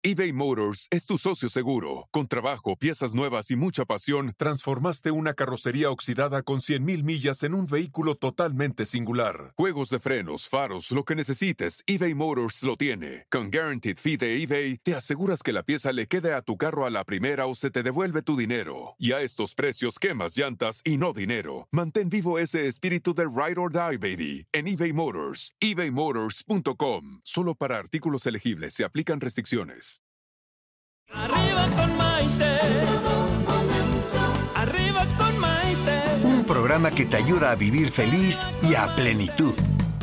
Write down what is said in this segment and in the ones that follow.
eBay Motors es tu socio seguro. Con trabajo, piezas nuevas y mucha pasión, transformaste una carrocería oxidada con 100,000 millas en un vehículo totalmente singular. Juegos de frenos, faros, lo que necesites, eBay Motors lo tiene. Con Guaranteed Fee de eBay, te aseguras que la pieza le quede a tu carro a la primera o se te devuelve tu dinero. Y a estos precios, quemas llantas y no dinero. Mantén vivo ese espíritu de Ride or Die, baby, en eBay Motors. ebaymotors.com. Solo para artículos elegibles se aplican restricciones. Arriba con Maite. Arriba con Maite. Un programa que te ayuda a vivir feliz y a plenitud.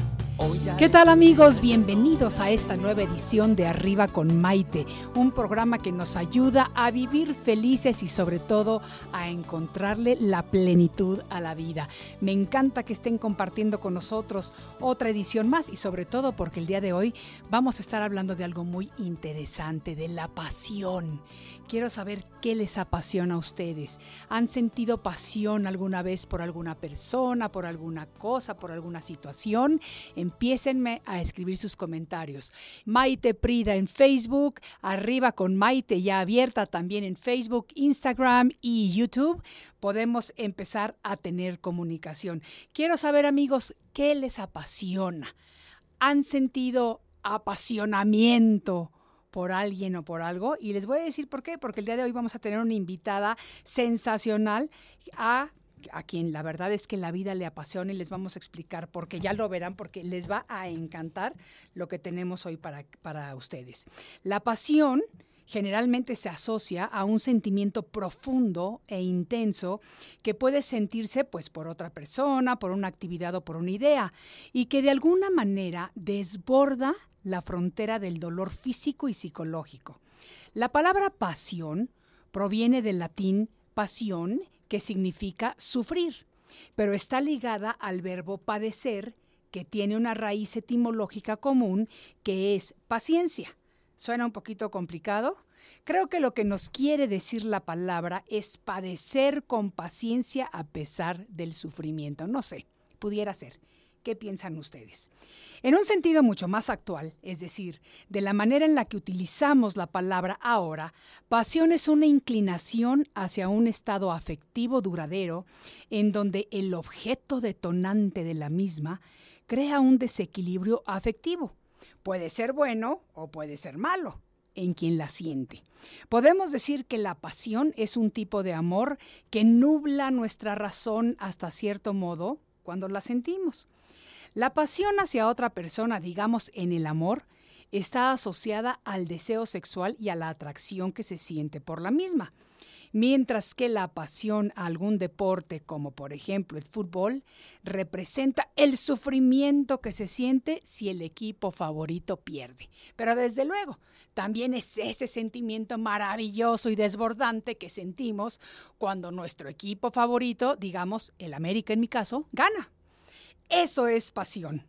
¿Qué tal, amigos? Bienvenidos a esta nueva edición de Arriba con Maite, un programa que nos ayuda a vivir felices y sobre todo a encontrarle la plenitud a la vida. Me encanta que estén compartiendo con nosotros otra edición más y sobre todo porque el día de hoy vamos a estar hablando de algo muy interesante, de la pasión. Quiero saber qué les apasiona a ustedes. ¿Han sentido pasión alguna vez por alguna persona, por alguna cosa, por alguna situación? Empiécenme a escribir sus comentarios. Maite Prida en Facebook, Arriba con Maite ya abierta también en Facebook, Instagram y YouTube. Podemos empezar a tener comunicación. Quiero saber, amigos, ¿qué les apasiona? ¿Han sentido apasionamiento por alguien o por algo? Y les voy a decir por qué, porque el día de hoy vamos a tener una invitada sensacional a quien la verdad es que la vida le apasiona y les vamos a explicar porque ya lo verán, porque les va a encantar lo que tenemos hoy para ustedes. La pasión generalmente se asocia a un sentimiento profundo e intenso que puede sentirse pues por otra persona, por una actividad o por una idea y que de alguna manera desborda la frontera del dolor físico y psicológico. La palabra pasión proviene del latín pasión, que significa sufrir, pero está ligada al verbo padecer, que tiene una raíz etimológica común, que es paciencia. ¿Suena un poquito complicado? Creo que lo que nos quiere decir la palabra es padecer con paciencia a pesar del sufrimiento. No sé, pudiera ser. ¿Qué piensan ustedes? En un sentido mucho más actual, es decir, de la manera en la que utilizamos la palabra ahora, pasión es una inclinación hacia un estado afectivo duradero en donde el objeto detonante de la misma crea un desequilibrio afectivo. Puede ser bueno o puede ser malo en quien la siente. Podemos decir que la pasión es un tipo de amor que nubla nuestra razón hasta cierto modo cuando la sentimos. La pasión hacia otra persona, digamos en el amor, está asociada al deseo sexual y a la atracción que se siente por la misma, mientras que la pasión a algún deporte, como por ejemplo el fútbol, representa el sufrimiento que se siente si el equipo favorito pierde. Pero desde luego, también es ese sentimiento maravilloso y desbordante que sentimos cuando nuestro equipo favorito, digamos el América en mi caso, gana. Eso es pasión.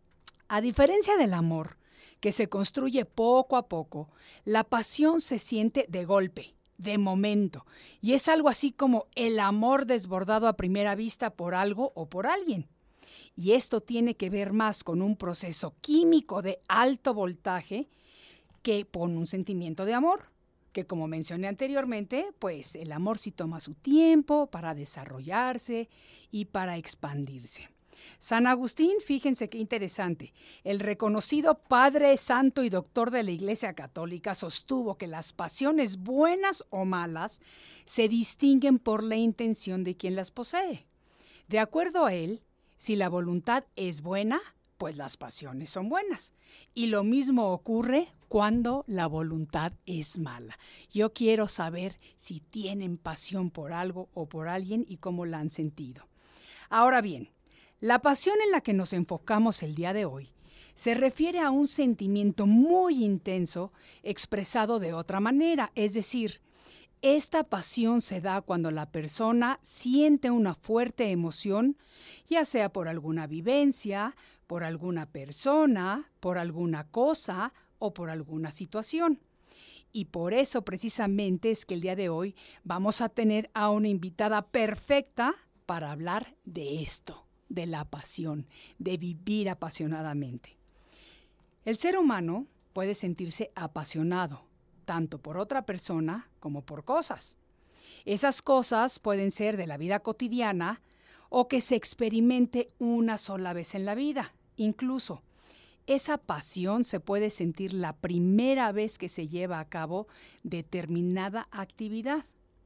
A diferencia del amor, que se construye poco a poco, la pasión se siente de golpe, de momento, y es algo así como el amor desbordado a primera vista por algo o por alguien. Y esto tiene que ver más con un proceso químico de alto voltaje que con un sentimiento de amor, que como mencioné anteriormente, pues el amor sí toma su tiempo para desarrollarse y para expandirse. San Agustín, fíjense qué interesante, el reconocido padre santo y doctor de la Iglesia Católica sostuvo que las pasiones buenas o malas se distinguen por la intención de quien las posee. De acuerdo a él, si la voluntad es buena, pues las pasiones son buenas. Y lo mismo ocurre cuando la voluntad es mala. Yo quiero saber si tienen pasión por algo o por alguien y cómo la han sentido. Ahora bien, la pasión en la que nos enfocamos el día de hoy se refiere a un sentimiento muy intenso expresado de otra manera, es decir, esta pasión se da cuando la persona siente una fuerte emoción, ya sea por alguna vivencia, por alguna persona, por alguna cosa o por alguna situación. Y por eso precisamente es que el día de hoy vamos a tener a una invitada perfecta para hablar de esto, de la pasión, de vivir apasionadamente. El ser humano puede sentirse apasionado, tanto por otra persona como por cosas. Esas cosas pueden ser de la vida cotidiana o que se experimente una sola vez en la vida. Incluso, esa pasión se puede sentir la primera vez que se lleva a cabo determinada actividad.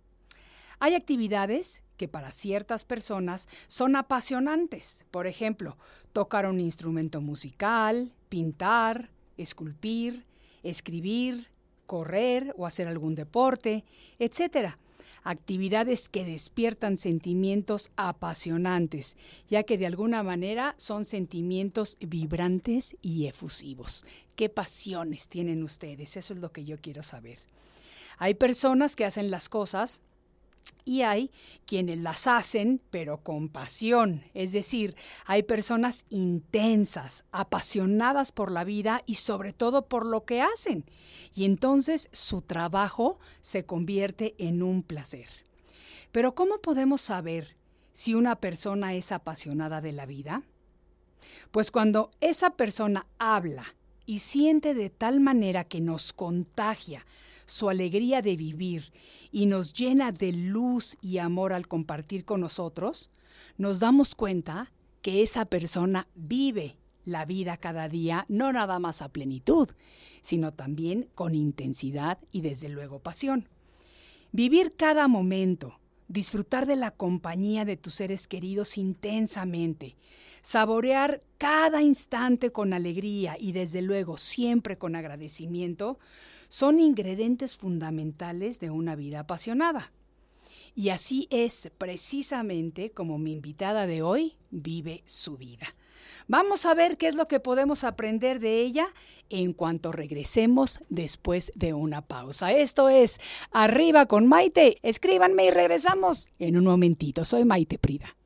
Hay actividades que para ciertas personas son apasionantes. Por ejemplo, tocar un instrumento musical, pintar, esculpir, escribir, correr o hacer algún deporte, etc. Actividades que despiertan sentimientos apasionantes, ya que de alguna manera son sentimientos vibrantes y efusivos. ¿Qué pasiones tienen ustedes? Eso es lo que yo quiero saber. Hay personas que hacen las cosas y hay quienes las hacen, pero con pasión. Es decir, hay personas intensas, apasionadas por la vida y sobre todo por lo que hacen. Y entonces su trabajo se convierte en un placer. Pero ¿cómo podemos saber si una persona es apasionada de la vida? Pues cuando esa persona habla y siente de tal manera que nos contagia su alegría de vivir y nos llena de luz y amor al compartir con nosotros, nos damos cuenta que esa persona vive la vida cada día, no nada más a plenitud, sino también con intensidad y desde luego pasión. Vivir cada momento, disfrutar de la compañía de tus seres queridos intensamente, saborear cada instante con alegría y desde luego siempre con agradecimiento, son ingredientes fundamentales de una vida apasionada. Y así es precisamente como mi invitada de hoy vive su vida. Vamos a ver qué es lo que podemos aprender de ella en cuanto regresemos después de una pausa. Esto es Arriba con Maite. Escríbanme y regresamos en un momentito. Soy Maite Prida.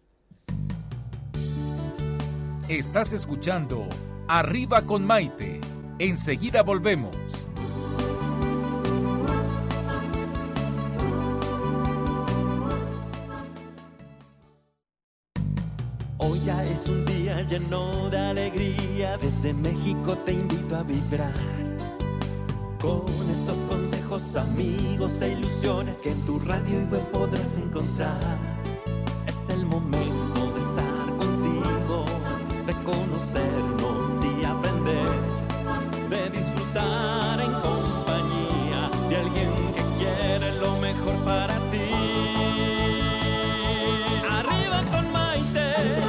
Estás escuchando Arriba con Maite. Enseguida volvemos. Hoy ya es un día lleno de alegría, desde México te invito a vibrar. Con estos consejos, amigos e ilusiones que en tu radio y web podrás encontrar. Es el momento de estar contigo, de conocernos y aprender, de disfrutar en compañía de alguien que quiere lo mejor para ti. Arriba con Maite.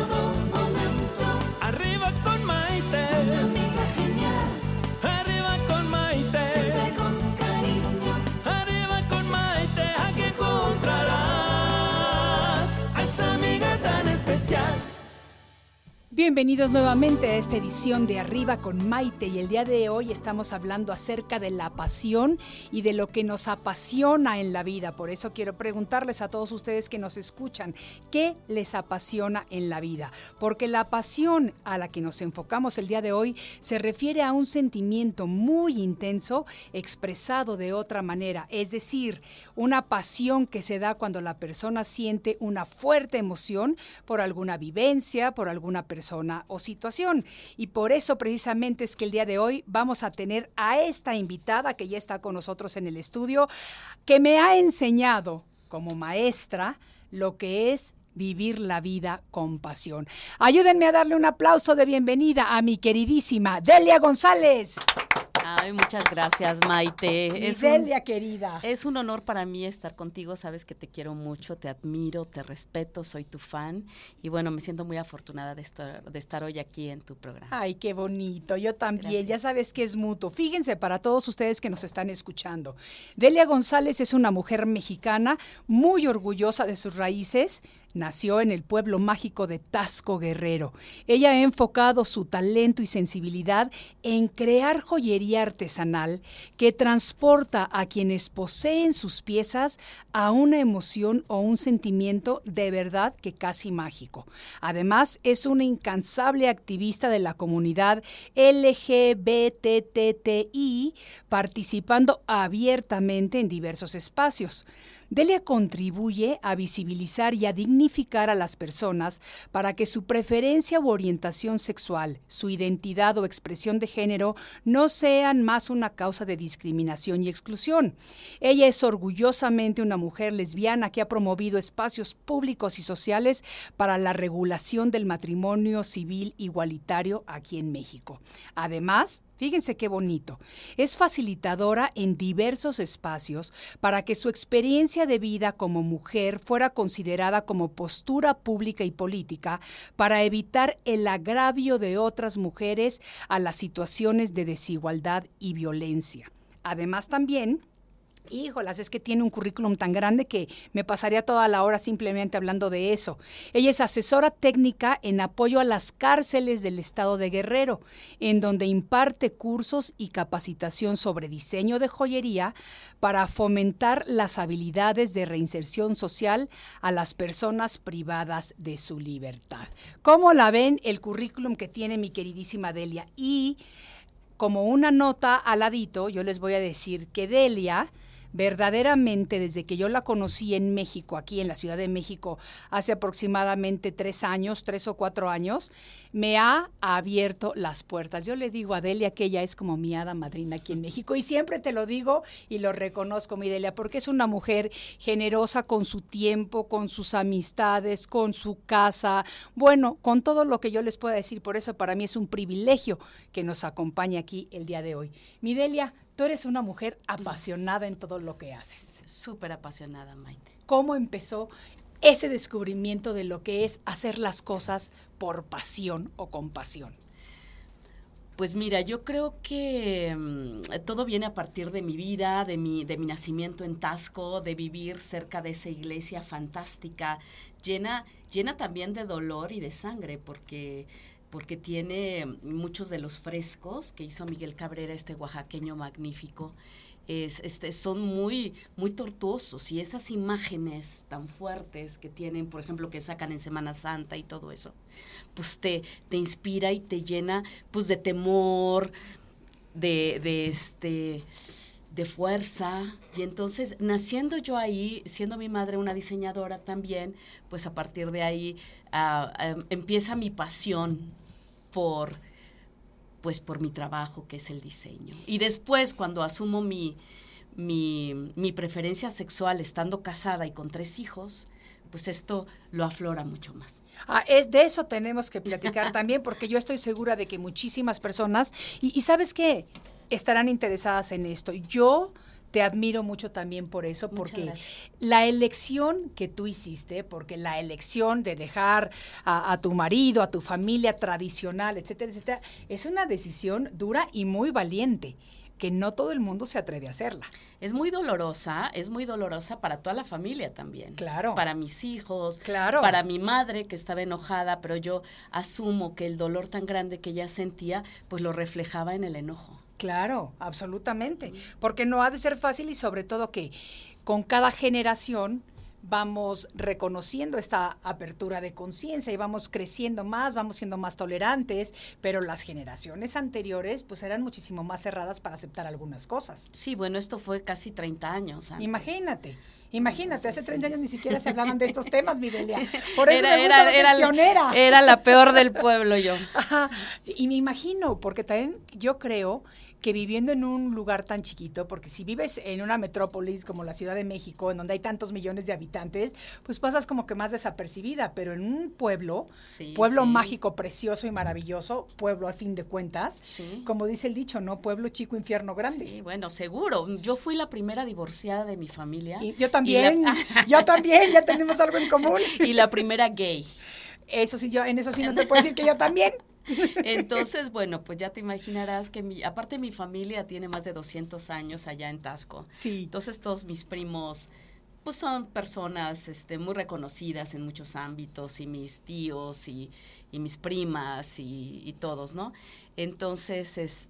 Arriba con Maite, una amiga genial. Arriba con Maite, sirve con cariño. Arriba con Maite, aquí encontrarás a esa amiga tan especial. Bienvenidos nuevamente a esta edición de Arriba con Maite, y el día de hoy estamos hablando acerca de la pasión y de lo que nos apasiona en la vida. Por eso quiero preguntarles a todos ustedes que nos escuchan, ¿qué les apasiona en la vida? Porque la pasión a la que nos enfocamos el día de hoy se refiere a un sentimiento muy intenso expresado de otra manera, es decir, una pasión que se da cuando la persona siente una fuerte emoción por alguna vivencia, por alguna persona o situación. Y por eso precisamente es que el día de hoy vamos a tener a esta invitada que ya está con nosotros en el estudio, que me ha enseñado como maestra lo que es vivir la vida con pasión. Ayúdenme a darle un aplauso de bienvenida a mi queridísima Delia González. Ay, muchas gracias, Maite. Delia, querida. Es un honor para mí estar contigo. Sabes que te quiero mucho, te admiro, te respeto, soy tu fan. Y bueno, me siento muy afortunada de estar hoy aquí en tu programa. Ay, qué bonito. Yo también. Gracias. Ya sabes que es mutuo. Fíjense, para todos ustedes que nos están escuchando, Delia González es una mujer mexicana muy orgullosa de sus raíces. Nació en el pueblo mágico de Taxco, Guerrero. Ella ha enfocado su talento y sensibilidad en crear joyería artesanal que transporta a quienes poseen sus piezas a una emoción o un sentimiento de verdad que casi mágico. Además, es una incansable activista de la comunidad LGBTTI, participando abiertamente en diversos espacios. Delia contribuye a visibilizar y a dignificar a las personas para que su preferencia u orientación sexual, su identidad o expresión de género no sean más una causa de discriminación y exclusión. Ella es orgullosamente una mujer lesbiana que ha promovido espacios públicos y sociales para la regulación del matrimonio civil igualitario aquí en México. Además, fíjense qué bonito, es facilitadora en diversos espacios para que su experiencia de vida como mujer fuera considerada como postura pública y política para evitar el agravio de otras mujeres a las situaciones de desigualdad y violencia. Además también, híjolas, es que tiene un currículum tan grande que me pasaría toda la hora simplemente hablando de eso. Ella es asesora técnica en apoyo a las cárceles del estado de Guerrero, en donde imparte cursos y capacitación sobre diseño de joyería para fomentar las habilidades de reinserción social a las personas privadas de su libertad. ¿Cómo la ven el currículum que tiene mi queridísima Delia? Y como una nota al ladito, yo les voy a decir que Delia, verdaderamente, desde que yo la conocí en México, aquí en la Ciudad de México, hace aproximadamente 3 o 4 años, me ha abierto las puertas. Yo le digo a Delia que ella es como mi hada madrina aquí en México, y siempre te lo digo y lo reconozco, mi Delia, porque es una mujer generosa con su tiempo, con sus amistades, con su casa, bueno, con todo lo que yo les pueda decir. Por eso para mí es un privilegio que nos acompañe aquí el día de hoy. Mi Delia, tú eres una mujer apasionada en todo lo que haces. Súper apasionada, Maite. ¿Cómo empezó ese descubrimiento de lo que es hacer las cosas por pasión o con pasión? Pues mira, yo creo que todo viene a partir de mi vida, de mi nacimiento en Taxco, de vivir cerca de esa iglesia fantástica, llena también de dolor y de sangre, porque tiene muchos de los frescos que hizo Miguel Cabrera, este oaxaqueño magnífico. Son muy, muy tortuosos, y esas imágenes tan fuertes que tienen, por ejemplo, que sacan en Semana Santa y todo eso, pues te inspira y te llena pues de temor, de fuerza. Y entonces, naciendo yo ahí, siendo mi madre una diseñadora también, pues a partir de ahí empieza mi pasión por mi trabajo, que es el diseño. Y después, cuando asumo mi preferencia sexual estando casada y con 3 hijos, pues esto lo aflora mucho más. De eso tenemos que platicar también, porque yo estoy segura de que muchísimas personas, y ¿sabes qué?, estarán interesadas en esto. Yo te admiro mucho también por eso, porque la elección que tú hiciste, porque la elección de dejar a tu marido, a tu familia tradicional, etcétera, etcétera, es una decisión dura y muy valiente, que no todo el mundo se atreve a hacerla. Es muy dolorosa para toda la familia también. Claro. Para mis hijos, claro, para mi madre, que estaba enojada, pero yo asumo que el dolor tan grande que ella sentía, pues lo reflejaba en el enojo. Claro, absolutamente, porque no ha de ser fácil, y sobre todo que con cada generación vamos reconociendo esta apertura de conciencia y vamos creciendo más, vamos siendo más tolerantes, pero las generaciones anteriores pues eran muchísimo más cerradas para aceptar algunas cosas. Sí, bueno, esto fue casi 30 años antes. Imagínate, Entonces, hace 30 sí. años ni siquiera se hablaban de estos temas, mi Delia. Por eso me gusta que eres pionera. Era la peor del pueblo yo. Ajá, y me imagino, porque también yo creo que viviendo en un lugar tan chiquito, porque si vives en una metrópolis como la Ciudad de México, en donde hay tantos millones de habitantes, pues pasas como que más desapercibida, pero en un pueblo, sí. mágico, precioso y maravilloso, pueblo al fin de cuentas, como dice el dicho, ¿no? Pueblo chico, infierno grande. Sí, bueno, seguro. Yo fui la primera divorciada de mi familia. Y yo también, ya tenemos algo en común. Y la primera gay. Eso sí, en eso sí no te puedo decir que yo también. Entonces, bueno, pues ya te imaginarás que aparte mi familia tiene más de 200 años allá en Taxco. Sí. Entonces todos mis primos pues son personas muy reconocidas en muchos ámbitos, y mis tíos y mis primas y todos, ¿no? Entonces,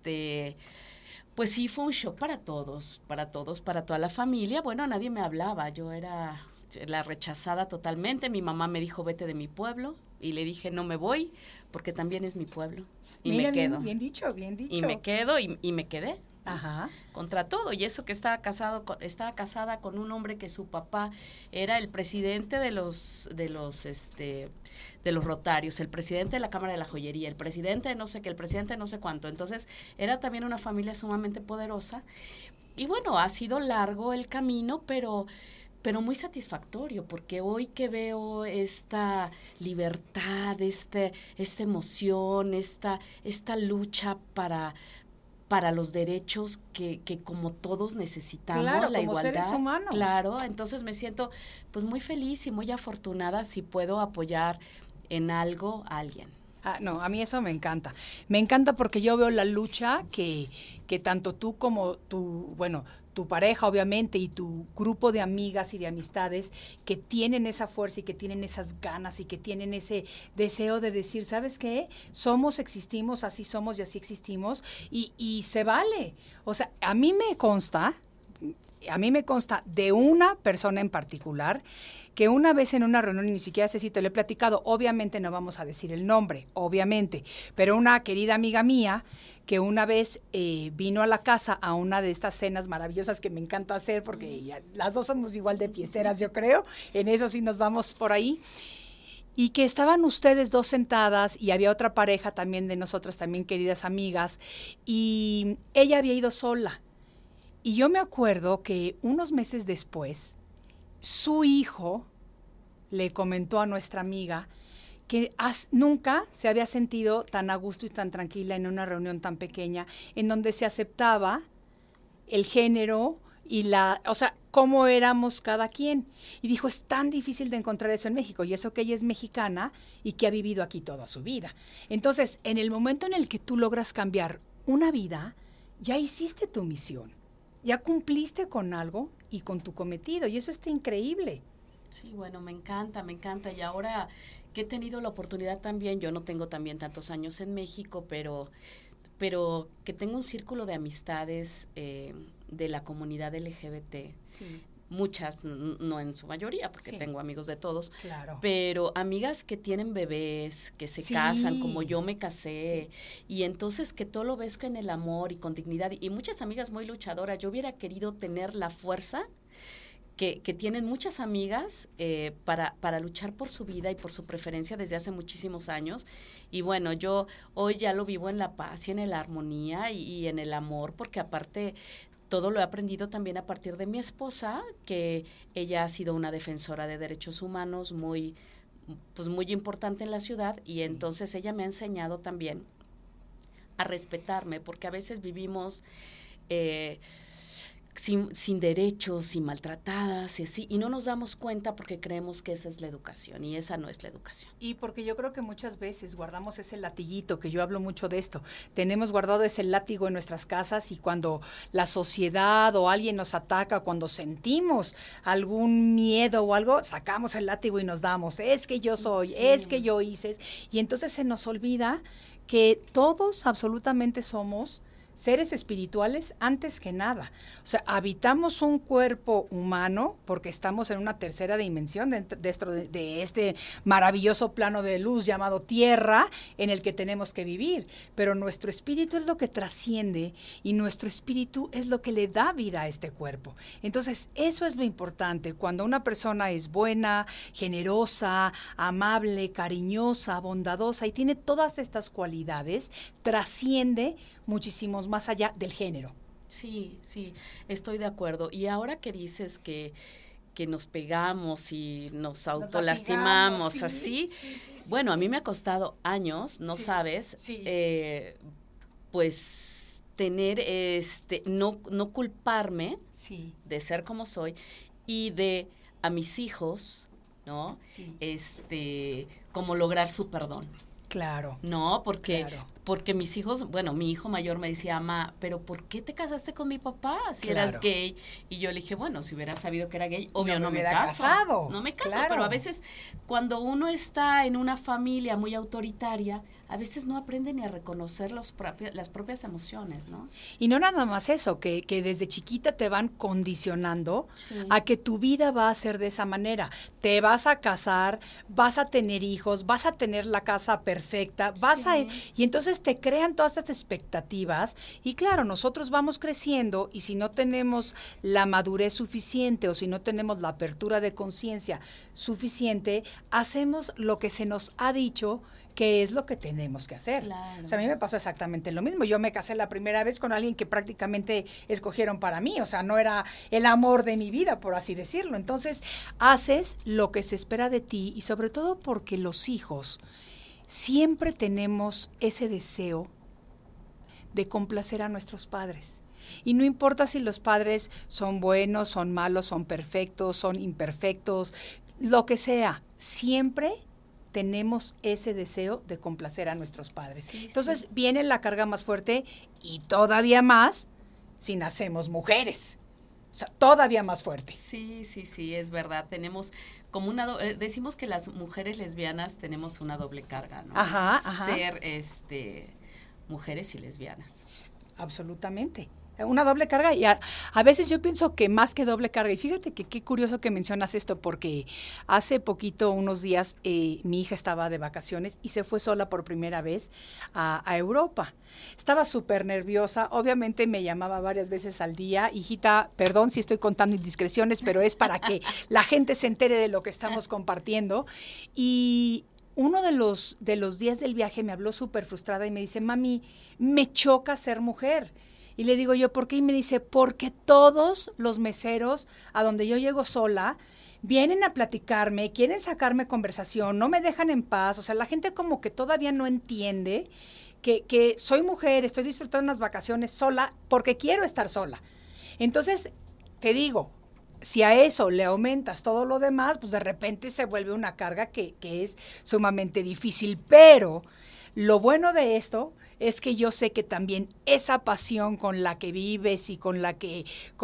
pues sí fue un shock para todos, para toda la familia. Bueno, nadie me hablaba, yo era la rechazada totalmente. Mi mamá me dijo, vete de mi pueblo, y le dije, no me voy, porque también es mi pueblo. Y Mira, me quedo. Bien dicho. Y me quedo, y me quedé. Ajá. Contra todo, y eso que estaba casada con un hombre que su papá era el presidente de los Rotarios, el presidente de la Cámara de la Joyería, el presidente de no sé qué, el presidente de no sé cuánto. Entonces, era también una familia sumamente poderosa. Y bueno, ha sido largo el camino, pero muy satisfactorio, porque hoy que veo esta libertad, esta emoción, esta lucha para los derechos que como todos necesitamos, claro, la como igualdad, seres humanos. Claro, entonces me siento pues muy feliz y muy afortunada si puedo apoyar en algo a alguien. No, a mí eso me encanta. Me encanta porque yo veo la lucha que tanto tú como tu pareja, obviamente, y tu grupo de amigas y de amistades que tienen esa fuerza y que tienen esas ganas y que tienen ese deseo de decir, ¿sabes qué? Existimos, así somos y así existimos y se vale. O sea, a mí me consta de una persona en particular que una vez en una reunión, y ni siquiera sé si te lo he platicado, obviamente no vamos a decir el nombre, obviamente, pero una querida amiga mía que una vez vino a la casa a una de estas cenas maravillosas que me encanta hacer, porque las dos somos igual de fiesteras, yo creo, en eso sí nos vamos por ahí, y que estaban ustedes dos sentadas y había otra pareja también de nosotras, también queridas amigas, y ella había ido sola. Y yo me acuerdo que unos meses después, su hijo le comentó a nuestra amiga que nunca se había sentido tan a gusto y tan tranquila en una reunión tan pequeña, en donde se aceptaba el género y cómo éramos cada quien. Y dijo, es tan difícil de encontrar eso en México, y eso que ella es mexicana y que ha vivido aquí toda su vida. Entonces, en el momento en el que tú logras cambiar una vida, ya hiciste tu misión. Ya cumpliste con algo y con tu cometido, y eso está increíble. Sí, bueno, me encanta, y ahora que he tenido la oportunidad también, yo no tengo también tantos años en México, pero que tengo un círculo de amistades de la comunidad LGBT, sí. Muchas, no en su mayoría, porque tengo amigos de todos, claro. Pero amigas que tienen bebés, que se casan, como yo me casé, y entonces que todo lo ves con el amor y con dignidad, y muchas amigas muy luchadoras. Yo hubiera querido tener la fuerza que tienen muchas amigas para luchar por su vida y por su preferencia desde hace muchísimos años, y bueno, yo hoy ya lo vivo en la paz y en la armonía y en el amor, porque aparte todo lo he aprendido también a partir de mi esposa, que ella ha sido una defensora de derechos humanos muy importante en la ciudad, y entonces ella me ha enseñado también a respetarme, porque a veces vivimos sin derechos y maltratadas y así, y no nos damos cuenta porque creemos que esa es la educación, y esa no es la educación. Y porque yo creo que muchas veces guardamos ese latiguito, que yo hablo mucho de esto, tenemos guardado ese látigo en nuestras casas, y cuando la sociedad o alguien nos ataca, cuando sentimos algún miedo o algo, sacamos el látigo y nos damos, es que yo soy, es que yo hice, y entonces se nos olvida que todos absolutamente somos seres espirituales antes que nada. O sea, habitamos un cuerpo humano porque estamos en una tercera dimensión dentro de este maravilloso plano de luz llamado Tierra, en el que tenemos que vivir. Pero nuestro espíritu es lo que trasciende, y nuestro espíritu es lo que le da vida a este cuerpo. Entonces, eso es lo importante. Cuando una persona es buena, generosa, amable, cariñosa, bondadosa y tiene todas estas cualidades, trasciende muchísimos más allá del género. Sí, estoy de acuerdo. Y ahora que dices que nos pegamos y nos autolastimamos así, bueno, a mí me ha costado años, no sabes, pues tener no culparme de ser como soy, y de a mis hijos, ¿no? Como lograr su perdón. Claro. No, porque mis hijos, bueno, mi hijo mayor me decía, mamá, ¿pero por qué te casaste con mi papá si eras gay? Y yo le dije, bueno, si hubiera sabido que era gay, obvio no me caso. No me caso, pero a veces cuando uno está en una familia muy autoritaria, a veces no aprende ni a reconocer las propias emociones, ¿no? Y no nada más eso, que desde chiquita te van condicionando a que tu vida va a ser de esa manera. Te vas a casar, vas a tener hijos, vas a tener la casa perfecta, y entonces entonces te crean todas estas expectativas y claro, nosotros vamos creciendo y si no tenemos la madurez suficiente o si no tenemos la apertura de conciencia suficiente, hacemos lo que se nos ha dicho que es lo que tenemos que hacer. Claro. O sea, a mí me pasó exactamente lo mismo. Yo me casé la primera vez con alguien que prácticamente escogieron para mí, o sea, no era el amor de mi vida, por así decirlo. Entonces, haces lo que se espera de ti y sobre todo porque los hijos siempre tenemos ese deseo de complacer a nuestros padres. Y no importa si los padres son buenos, son malos, son perfectos, son imperfectos, lo que sea, siempre tenemos ese deseo de complacer a nuestros padres. Sí, entonces viene la carga más fuerte y todavía más si nacemos mujeres. O sea, todavía más fuerte. Sí, es verdad. Tenemos como decimos que las mujeres lesbianas tenemos una doble carga, ¿no? Ajá. Ser mujeres y lesbianas. Absolutamente. Una doble carga y a veces yo pienso que más que doble carga, y fíjate que qué curioso que mencionas esto porque hace poquito, unos días, mi hija estaba de vacaciones y se fue sola por primera vez a Europa. Estaba súper nerviosa, obviamente me llamaba varias veces al día, hijita, perdón si estoy contando indiscreciones, pero es para que la gente se entere de lo que estamos compartiendo. Y uno de los días del viaje me habló súper frustrada y me dice, mami, me choca ser mujer. Y le digo yo, ¿por qué? Y me dice, porque todos los meseros a donde yo llego sola vienen a platicarme, quieren sacarme conversación, no me dejan en paz. O sea, la gente como que todavía no entiende que soy mujer, estoy disfrutando unas vacaciones sola porque quiero estar sola. Entonces, te digo, si a eso le aumentas todo lo demás, pues de repente se vuelve una carga que es sumamente difícil. Pero lo bueno de esto es que yo sé que también esa pasión con la que vives y con la que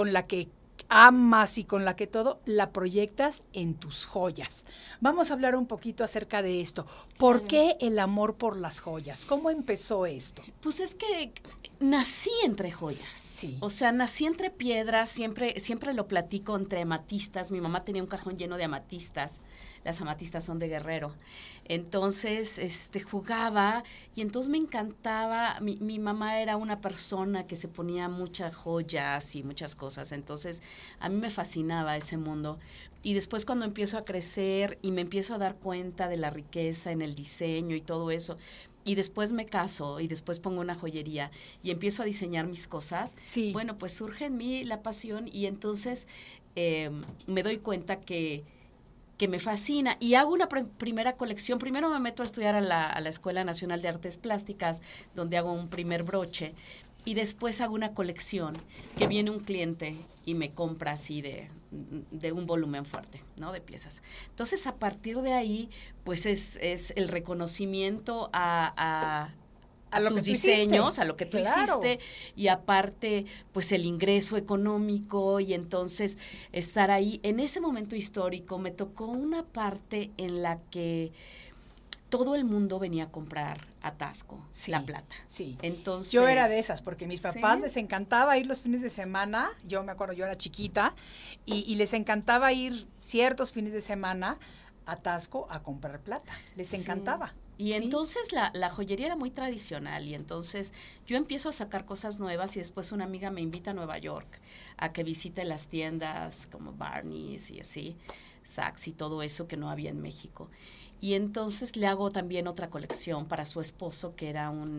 amas y con la que todo, la proyectas en tus joyas. Vamos a hablar un poquito acerca de esto. ¿Por qué el amor por las joyas? ¿Cómo empezó esto? Pues es que nací entre joyas. Sí. O sea, nací entre piedras, siempre lo platico entre amatistas. Mi mamá tenía un cajón lleno de amatistas. Las amatistas son de Guerrero. Entonces, jugaba y entonces me encantaba. Mi mamá era una persona que se ponía muchas joyas y muchas cosas. Entonces, a mí me fascinaba ese mundo. Y después cuando empiezo a crecer y me empiezo a dar cuenta de la riqueza en el diseño y todo eso, y después me caso y después pongo una joyería y empiezo a diseñar mis cosas, sí. Bueno, pues surge en mí la pasión y entonces me doy cuenta que me fascina y hago una primera colección. Primero me meto a estudiar a la Escuela Nacional de Artes Plásticas, donde hago un primer broche, y después hago una colección que viene un cliente y me compra así de un volumen fuerte, ¿no? De piezas. Entonces, a partir de ahí, pues es el reconocimiento a tus diseños, a lo que tú hiciste, y aparte, pues el ingreso económico, y entonces estar ahí. En ese momento histórico me tocó una parte en la que todo el mundo venía a comprar a Taxco, La Plata. Sí. Entonces, yo era de esas, porque mis papás les encantaba ir los fines de semana. Yo me acuerdo, yo era chiquita, y les encantaba ir ciertos fines de semana a Taxco a comprar plata. Les encantaba. Y entonces la joyería era muy tradicional, y entonces yo empiezo a sacar cosas nuevas, y después una amiga me invita a Nueva York a que visite las tiendas como Barney's y así, Saks y todo eso que no había en México. Y entonces le hago también otra colección para su esposo, que era un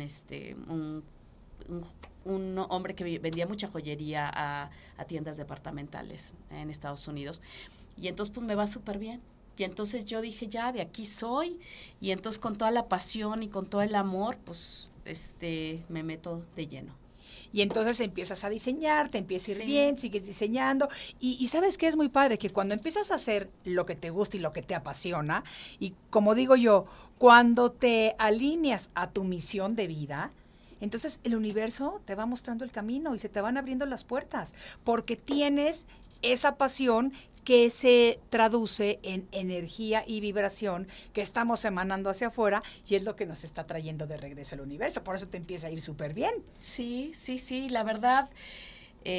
hombre que vendía mucha joyería a tiendas departamentales en Estados Unidos. Y entonces pues me va súper bien. Y entonces yo dije, ya, de aquí soy. Y entonces con toda la pasión y con todo el amor, pues me meto de lleno. Y entonces empiezas a diseñar, te empieza a ir bien, sigues diseñando. Y ¿sabes qué es muy padre? Que cuando empiezas a hacer lo que te gusta y lo que te apasiona, y como digo yo, cuando te alineas a tu misión de vida, entonces el universo te va mostrando el camino y se te van abriendo las puertas, porque tienes esa pasión que se traduce en energía y vibración que estamos emanando hacia afuera, y es lo que nos está trayendo de regreso al universo. Por eso te empieza a ir súper bien. Sí, la verdad,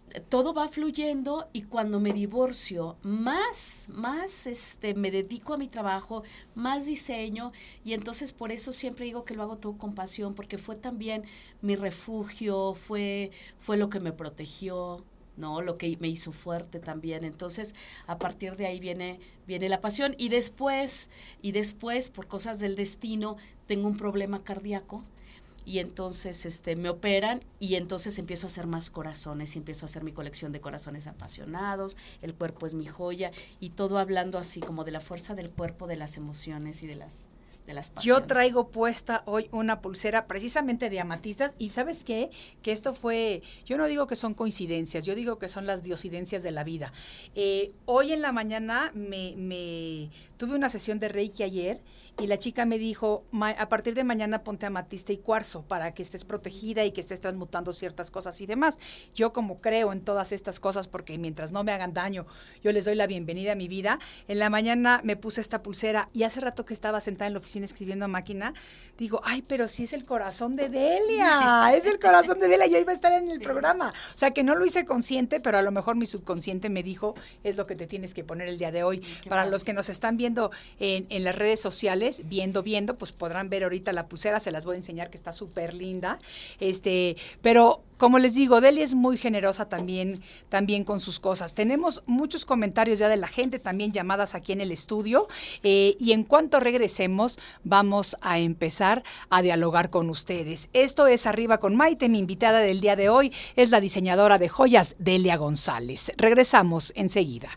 todo va fluyendo y cuando me divorcio, más me dedico a mi trabajo, más diseño y entonces por eso siempre digo que lo hago todo con pasión porque fue también mi refugio, fue lo que me protegió, ¿no? Lo que me hizo fuerte también. Entonces, a partir de ahí viene la pasión y después, por cosas del destino, tengo un problema cardíaco. Y entonces me operan y entonces empiezo a hacer más corazones y empiezo a hacer mi colección de corazones apasionados, el cuerpo es mi joya y todo hablando así como de la fuerza del cuerpo, de las emociones y de las pasiones. Yo traigo puesta hoy una pulsera precisamente de amatistas y ¿sabes qué? Que esto fue, yo no digo que son coincidencias, yo digo que son las diosidencias de la vida. Hoy en la mañana me tuve una sesión de Reiki ayer y la chica me dijo, a partir de mañana ponte amatista y cuarzo para que estés protegida y que estés transmutando ciertas cosas y demás. Yo como creo en todas estas cosas porque mientras no me hagan daño, yo les doy la bienvenida a mi vida. En la mañana me puse esta pulsera y hace rato que estaba sentada en la oficina escribiendo a máquina, digo, ay, pero sí es el corazón de Delia, es el corazón de Delia, ya iba a estar en el programa. O sea, que no lo hice consciente, pero a lo mejor mi subconsciente me dijo, es lo que te tienes que poner el día de hoy. Para los que nos están viendo en las redes sociales, viendo, pues podrán ver ahorita la pulsera, se las voy a enseñar que está súper linda. Pero como les digo, Delia es muy generosa también con sus cosas. Tenemos muchos comentarios ya de la gente, también llamadas aquí en el estudio, y en cuanto regresemos, vamos a empezar a dialogar con ustedes. Esto es Arriba con Maite, mi invitada del día de hoy es la diseñadora de joyas, Delia González. Regresamos enseguida.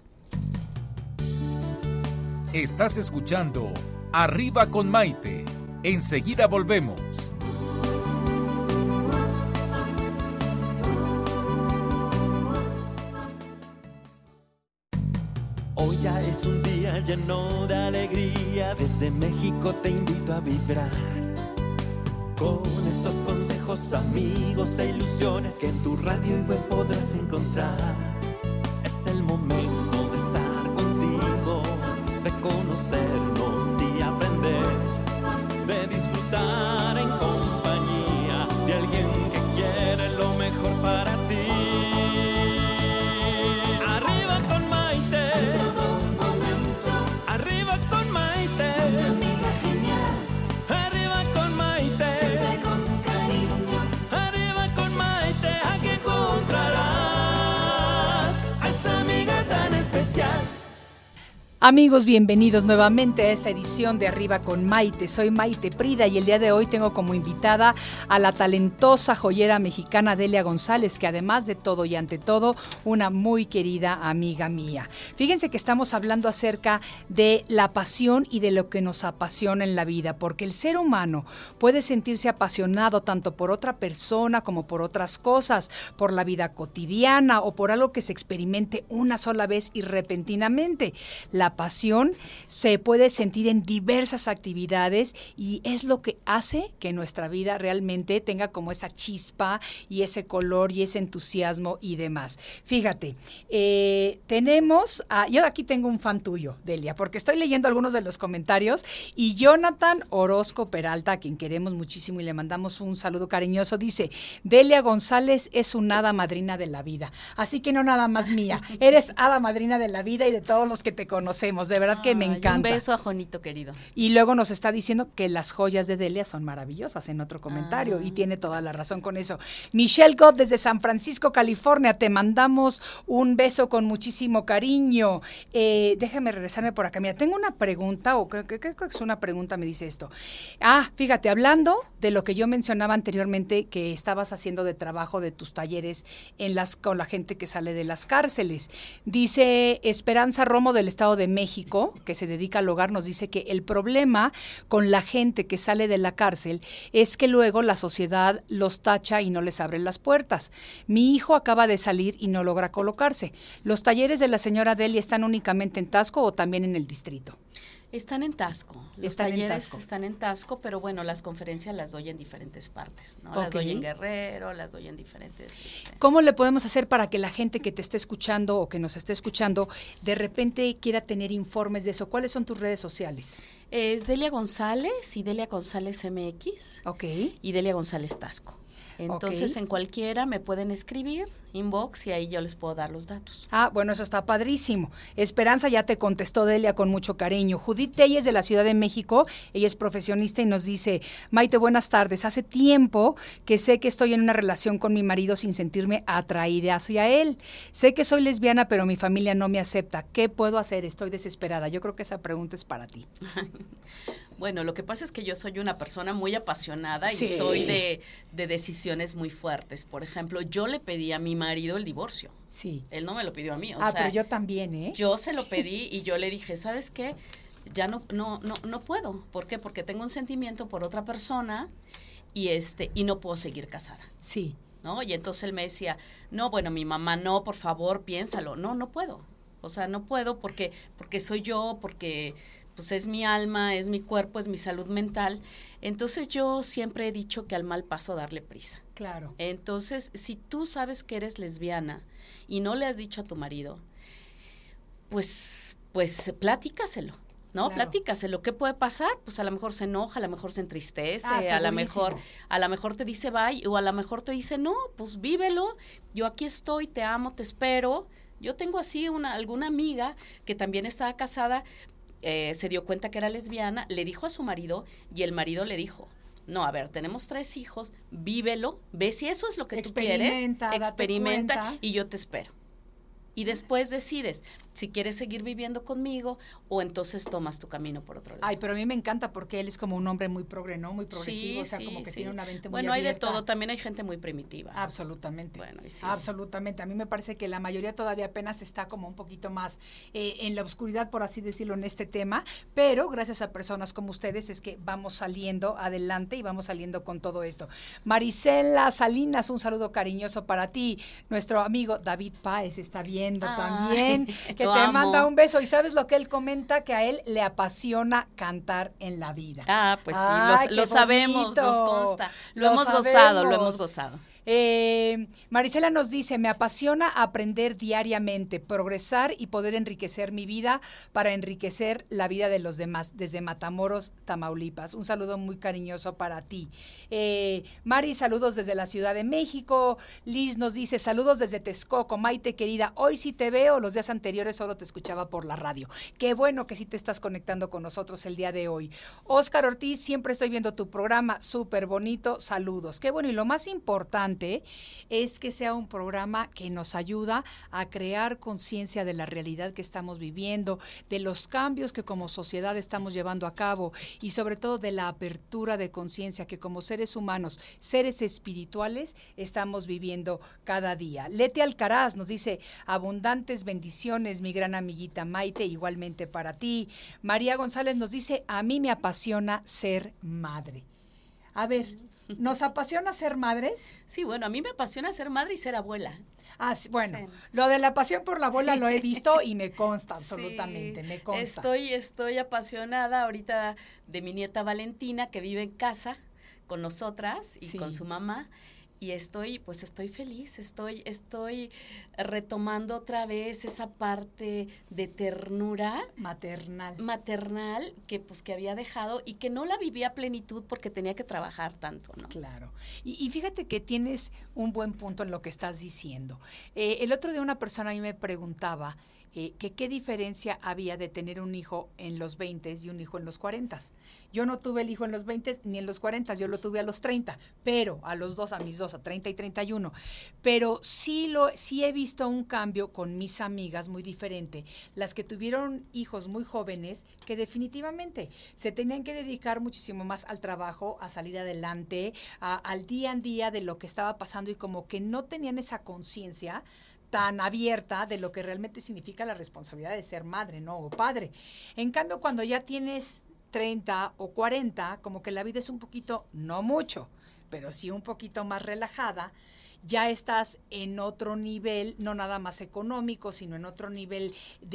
Estás escuchando Arriba con Maite. Enseguida volvemos. Hoy ya es un día lleno de alegría, desde México te invito a vibrar. Con estos consejos, amigos e ilusiones que en tu radio y web podrás encontrar. Es el momento de estar contigo, de conocernos y aprender, de disfrutar en compañía de alguien que quiere lo mejor para ti. Arriba con Maite, arriba con Maite, una amiga genial. Arriba con Maite, siempre con cariño. Arriba con Maite, aquí encontrarás a esa amiga tan especial. Amigos, bienvenidos nuevamente a esta edición de Arriba con Maite. Soy Maite Prida y el día de hoy tengo como invitada a la talentosa joyera mexicana Delia González, que además de todo y ante todo, una muy querida amiga mía. Fíjense que estamos hablando acerca de la pasión y de lo que nos apasiona en la vida, porque el ser humano puede sentirse apasionado tanto por otra persona como por otras cosas, por la vida cotidiana o por algo que se experimente una sola vez y repentinamente. La pasión se puede sentir en diversas actividades y es lo que hace que nuestra vida realmente tenga como esa chispa y ese color y ese entusiasmo y demás. Fíjate, yo aquí tengo un fan tuyo, Delia, porque estoy leyendo algunos de los comentarios y Jonathan Orozco Peralta, a quien queremos muchísimo y le mandamos un saludo cariñoso, dice, Delia González es una hada madrina de la vida. Así que no nada más mía, eres hada madrina de la vida y de todos los que te conocemos. De verdad que me encanta. Un beso a Juanito querido. Y luego nos está diciendo que las joyas de Delia son maravillosas en otro comentario y tiene toda la razón con eso. Michelle Gott desde San Francisco, California, te mandamos un beso con muchísimo cariño. Déjame regresarme por acá. Mira, tengo una pregunta, o creo que es una pregunta, me dice esto. Fíjate, hablando de lo que yo mencionaba anteriormente, que estabas haciendo de trabajo de tus talleres con la gente que sale de las cárceles. Dice Esperanza Romo del Estado de México, que se dedica al hogar, nos dice que el problema con la gente que sale de la cárcel es que luego la sociedad los tacha y no les abre las puertas. Mi hijo acaba de salir y no logra colocarse. ¿Los talleres de la señora Delia están únicamente en Taxco o también en el distrito? Están en Taxco. Los talleres están en Taxco, pero bueno, las conferencias las doy en diferentes partes, ¿no? Okay. Las doy en Guerrero, las doy en diferentes... ¿Cómo le podemos hacer para que la gente que te esté escuchando o que nos esté escuchando de repente quiera tener informes de eso? ¿Cuáles son tus redes sociales? Es Delia González y Delia González MX. Ok. Y Delia González Taxco. Entonces, en cualquiera me pueden escribir, inbox, y ahí yo les puedo dar los datos. Bueno, eso está padrísimo. Esperanza ya te contestó, Delia, con mucho cariño. Judith Telles, de la Ciudad de México, ella es profesionista y nos dice: Maite, buenas tardes. Hace tiempo que sé que estoy en una relación con mi marido sin sentirme atraída hacia él. Sé que soy lesbiana, pero mi familia no me acepta. ¿Qué puedo hacer? Estoy desesperada. Yo creo que esa pregunta es para ti. Bueno, lo que pasa es que yo soy una persona muy apasionada y soy de decisiones muy fuertes. Por ejemplo, yo le pedí a mi marido el divorcio. Sí. Él no me lo pidió a mí. Pero yo también, ¿eh? Yo se lo pedí y yo le dije, ¿sabes qué? Ya no puedo. ¿Por qué? Porque tengo un sentimiento por otra persona y no puedo seguir casada. Sí. ¿No? Y entonces él me decía, no, bueno, mi mamá, no, por favor, piénsalo. No puedo. O sea, no puedo porque soy yo, porque pues es mi alma, es mi cuerpo, es mi salud mental. Entonces yo siempre he dicho que al mal paso darle prisa. Claro. Entonces, si tú sabes que eres lesbiana y no le has dicho a tu marido, pues platícaselo, ¿no? Claro. Platícaselo. ¿Qué puede pasar? Pues a lo mejor se enoja, a lo mejor se entristece, a lo mejor te dice bye, o a lo mejor te dice no, pues vívelo, yo aquí estoy, te amo, te espero. Yo tengo así alguna amiga que también estaba casada, se dio cuenta que era lesbiana, le dijo a su marido y el marido le dijo, no, a ver, tenemos 3 hijos, vívelo, ve si eso es lo que tú quieres, experimenta y yo te espero. Y después decides si quieres seguir viviendo conmigo o entonces tomas tu camino por otro lado. Pero a mí me encanta porque él es como un hombre muy progre, ¿no? Muy progresivo, como que tiene una mente muy abierta. Bueno, hay de todo, también hay gente muy primitiva. Absolutamente. Bueno, absolutamente. A mí me parece que la mayoría todavía apenas está como un poquito más en la oscuridad, por así decirlo, en este tema, pero gracias a personas como ustedes es que vamos saliendo adelante y vamos saliendo con todo esto. Marisela Salinas, un saludo cariñoso para ti. Nuestro amigo David Páez está bien también, que te manda un beso. ¿Y sabes lo que él comenta? Que a él le apasiona cantar en la vida. Pues sí, lo sabemos, nos consta. Lo hemos gozado. Marisela nos dice: me apasiona aprender diariamente, progresar y poder enriquecer mi vida para enriquecer la vida de los demás, desde Matamoros, Tamaulipas. Un saludo muy cariñoso para ti. Mari, saludos desde la Ciudad de México. Liz nos dice: saludos desde Texcoco. Maite querida, hoy sí te veo, los días anteriores solo te escuchaba por la radio. Qué bueno que sí te estás conectando con nosotros el día de hoy. Óscar Ortiz, siempre estoy viendo tu programa, súper bonito, saludos. Qué bueno, y lo más importante es que sea un programa que nos ayuda a crear conciencia de la realidad que estamos viviendo, de los cambios que como sociedad estamos llevando a cabo y sobre todo de la apertura de conciencia que como seres humanos, seres espirituales, estamos viviendo cada día. Leti Alcaraz nos dice: abundantes bendiciones, mi gran amiguita Maite, igualmente para ti. María González nos dice: a mí me apasiona ser madre. A ver, ¿nos apasiona ser madres? Sí, bueno, a mí me apasiona ser madre y ser abuela. Bueno, sí. Lo de la pasión por la abuela lo he visto y me consta absolutamente, me consta. Estoy apasionada ahorita de mi nieta Valentina, que vive en casa con nosotras y con su mamá. Y estoy feliz, estoy retomando otra vez esa parte de ternura maternal que había dejado y que no la vivía a plenitud porque tenía que trabajar tanto, ¿no? Claro. Y fíjate que tienes un buen punto en lo que estás diciendo. El otro día una persona a mí me preguntaba que qué diferencia había de tener un hijo en los 20 y un hijo en los 40. Yo no tuve el hijo en los 20 ni en los 40, yo lo tuve a los 30, pero a mis dos, a 30 y 31. Pero sí he visto un cambio con mis amigas muy diferente, las que tuvieron hijos muy jóvenes, que definitivamente se tenían que dedicar muchísimo más al trabajo, a salir adelante, al día a día de lo que estaba pasando y como que no tenían esa conciencia tan abierta de lo que realmente significa la responsabilidad de ser madre, ¿no? O padre. En cambio, cuando ya tienes 30 o 40, como que la vida es un poquito, no mucho, pero sí un poquito más relajada, ya estás en otro nivel, no nada más económico, sino en otro nivel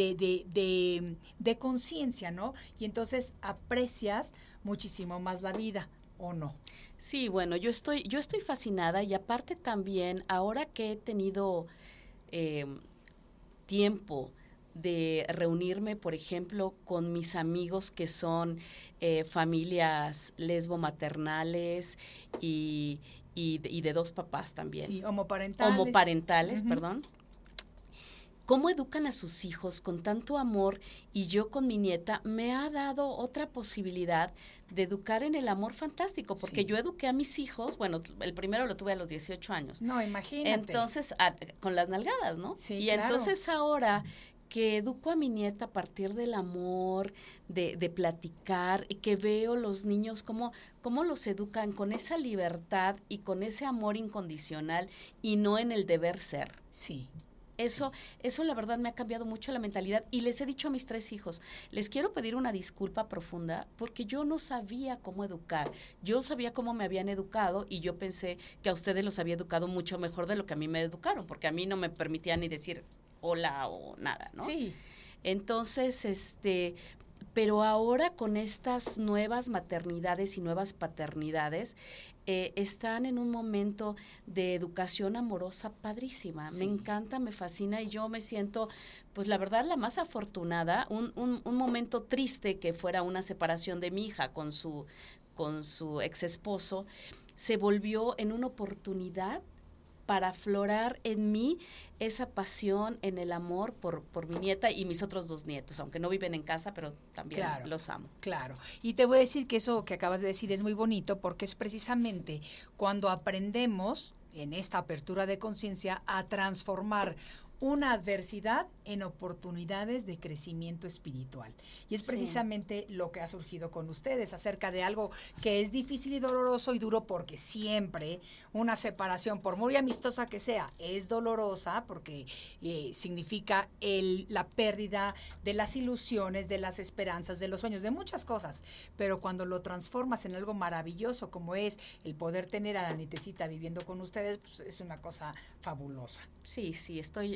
de conciencia, ¿no? Y entonces aprecias muchísimo más la vida, ¿o no? Sí, bueno, yo estoy fascinada y aparte también, ahora que he tenido tiempo de reunirme, por ejemplo, con mis amigos que son familias lesbo-maternales y de dos papás también. Sí, homoparentales. Homoparentales, perdón. Cómo educan a sus hijos con tanto amor, y yo con mi nieta me ha dado otra posibilidad de educar en el amor fantástico, porque yo eduqué a mis hijos, bueno, el primero lo tuve a los 18 años. No, imagínate. Entonces, con las nalgadas, ¿no? Sí, y claro. entonces ahora que educo a mi nieta a partir del amor, de platicar, y que veo los niños cómo los educan con esa libertad y con ese amor incondicional y no en el deber ser. Sí. Eso la verdad me ha cambiado mucho la mentalidad, y les he dicho a mis 3 hijos, les quiero pedir una disculpa profunda porque yo no sabía cómo educar. Yo sabía cómo me habían educado y yo pensé que a ustedes los había educado mucho mejor de lo que a mí me educaron, porque a mí no me permitían ni decir hola o nada, ¿no? Sí. Entonces, pero ahora con estas nuevas maternidades y nuevas paternidades, están en un momento de educación amorosa padrísima. Sí. Me encanta, me fascina, y yo me siento, pues la verdad, la más afortunada. Un momento triste que fuera una separación de mi hija con su ex esposo, se volvió en una oportunidad para aflorar en mí esa pasión en el amor por mi nieta y mis otros 2 nietos, aunque no viven en casa, pero también los amo. Claro, y te voy a decir que eso que acabas de decir es muy bonito, porque es precisamente cuando aprendemos en esta apertura de conciencia a transformar una adversidad en oportunidades de crecimiento espiritual. Y es precisamente lo que ha surgido con ustedes, acerca de algo que es difícil y doloroso y duro, porque siempre una separación, por muy amistosa que sea, es dolorosa, porque significa la pérdida de las ilusiones, de las esperanzas, de los sueños, de muchas cosas. Pero cuando lo transformas en algo maravilloso, como es el poder tener a la nietecita viviendo con ustedes, pues es una cosa fabulosa. Sí, estoy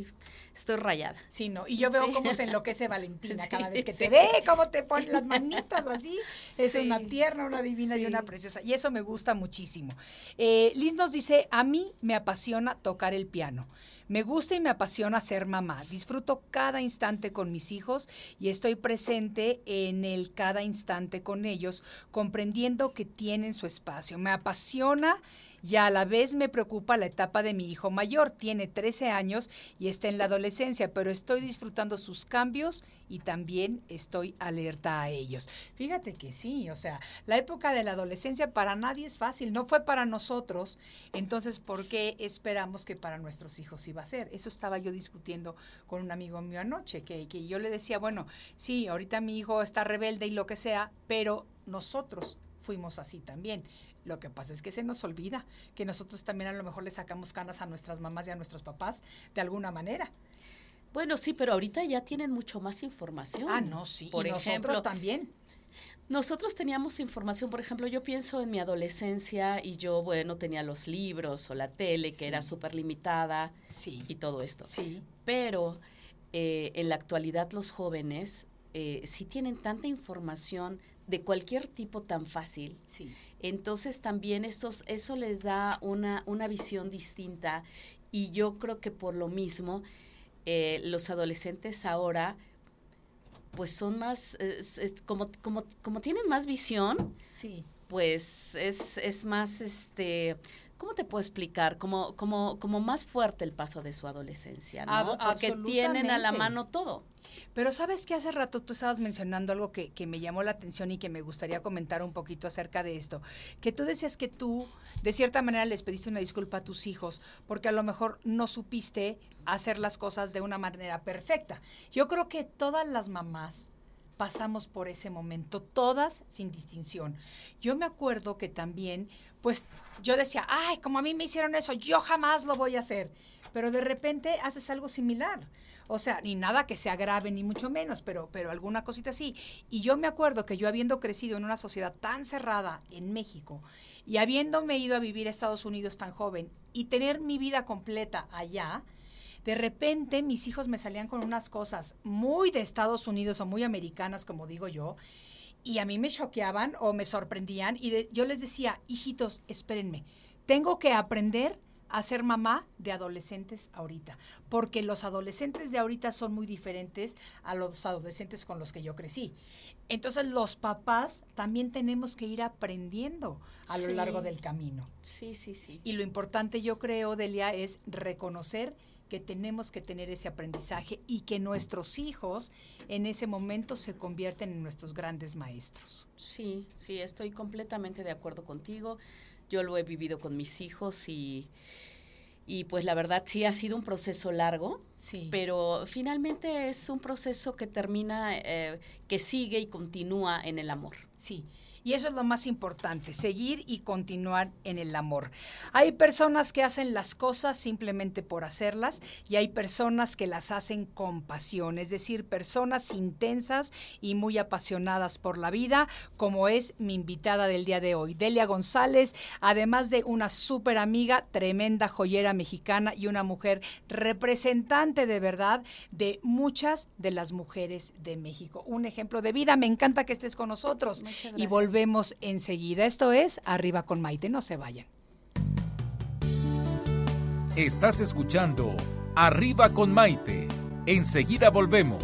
rayada. Sí, no, y yo veo cómo se enloquece Valentina cada vez que te ve, cómo te pone las manitas así. Es una tierna, una divina y una preciosa. Y eso me gusta muchísimo. Liz nos dice, a mí me apasiona tocar el piano. Me gusta y me apasiona ser mamá. Disfruto cada instante con mis hijos y estoy presente en cada instante con ellos, comprendiendo que tienen su espacio. Me apasiona y a la vez me preocupa la etapa de mi hijo mayor. Tiene 13 años y está en la adolescencia, pero estoy disfrutando sus cambios y también estoy alerta a ellos. Fíjate que sí, o sea, la época de la adolescencia para nadie es fácil, no fue para nosotros, entonces, ¿por qué esperamos que para nuestros hijos iba a ser? Eso estaba yo discutiendo con un amigo mío anoche, que yo le decía, bueno, sí, ahorita mi hijo está rebelde y lo que sea, pero nosotros fuimos así también. Lo que pasa es que se nos olvida que nosotros también a lo mejor le sacamos canas a nuestras mamás y a nuestros papás de alguna manera. Bueno, sí, pero ahorita ya tienen mucho más información. Ah, no, sí. Por ejemplo, nosotros también. Nosotros teníamos información, por ejemplo, yo pienso en mi adolescencia y yo, bueno, tenía los libros o la tele que era súper limitada y todo esto. Sí. Pero en la actualidad los jóvenes sí tienen tanta información de cualquier tipo tan fácil. Sí. Entonces también eso les da una visión distinta, y yo creo que por lo mismo los adolescentes ahora pues son más, como tienen más visión, pues es más, ¿cómo te puedo explicar? Como más fuerte el paso de su adolescencia, ¿no? Porque tienen a la mano todo. Pero ¿sabes qué? Hace rato tú estabas mencionando algo que me llamó la atención y que me gustaría comentar un poquito acerca de esto. Que tú decías que tú, de cierta manera, les pediste una disculpa a tus hijos porque a lo mejor no supiste hacer las cosas de una manera perfecta. Yo creo que todas las mamás pasamos por ese momento, todas sin distinción. Yo me acuerdo que también, pues, yo decía, ay, como a mí me hicieron eso, yo jamás lo voy a hacer. Pero de repente haces algo similar. O sea, ni nada que sea grave, ni mucho menos, pero alguna cosita así. Y yo me acuerdo que yo, habiendo crecido en una sociedad tan cerrada en México y habiéndome ido a vivir a Estados Unidos tan joven y tener mi vida completa allá, de repente mis hijos me salían con unas cosas muy de Estados Unidos o muy americanas, como digo yo, y a mí me choqueaban o me sorprendían, y yo les decía, hijitos, espérenme, tengo que aprender a ser mamá de adolescentes ahorita, porque los adolescentes de ahorita son muy diferentes a los adolescentes con los que yo crecí. Entonces los papás también tenemos que ir aprendiendo a lo largo del camino. Sí. Y lo importante, yo creo, Delia, es reconocer que tenemos que tener ese aprendizaje y que nuestros hijos en ese momento se convierten en nuestros grandes maestros. Sí, estoy completamente de acuerdo contigo. Yo lo he vivido con mis hijos y pues la verdad sí ha sido un proceso largo, pero finalmente es un proceso que termina, que sigue y continúa en el amor. Sí. Y eso es lo más importante, seguir y continuar en el amor. Hay personas que hacen las cosas simplemente por hacerlas y hay personas que las hacen con pasión, es decir, personas intensas y muy apasionadas por la vida, como es mi invitada del día de hoy, Delia González, además de una súper amiga, tremenda joyera mexicana y una mujer representante de verdad de muchas de las mujeres de México. Un ejemplo de vida, me encanta que estés con nosotros. Muchas gracias. Y volvemos enseguida. Esto es Arriba con Maite, no se vayan. Estás escuchando Arriba con Maite. Enseguida volvemos.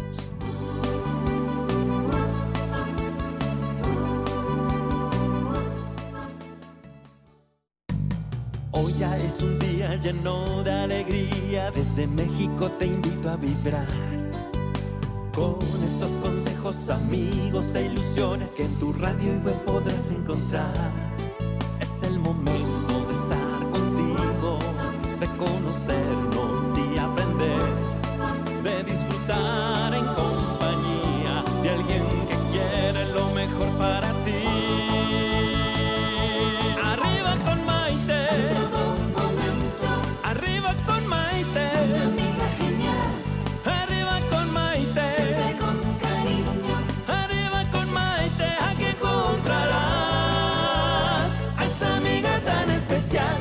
Hoy ya es un día lleno de alegría, desde México te invito a vibrar. Con estos consejos, amigos e ilusiones que en tu radio y web podrás encontrar. Es el momento de estar contigo, de conocernos y aprender, de disfrutar en compañía de alguien que quiere lo mejor para ti. Arriba con Maite, arriba con Maite, una amiga genial. Arriba con Maite, con cariño. Arriba con Maite, aquí encontrarás a esa amiga tan especial.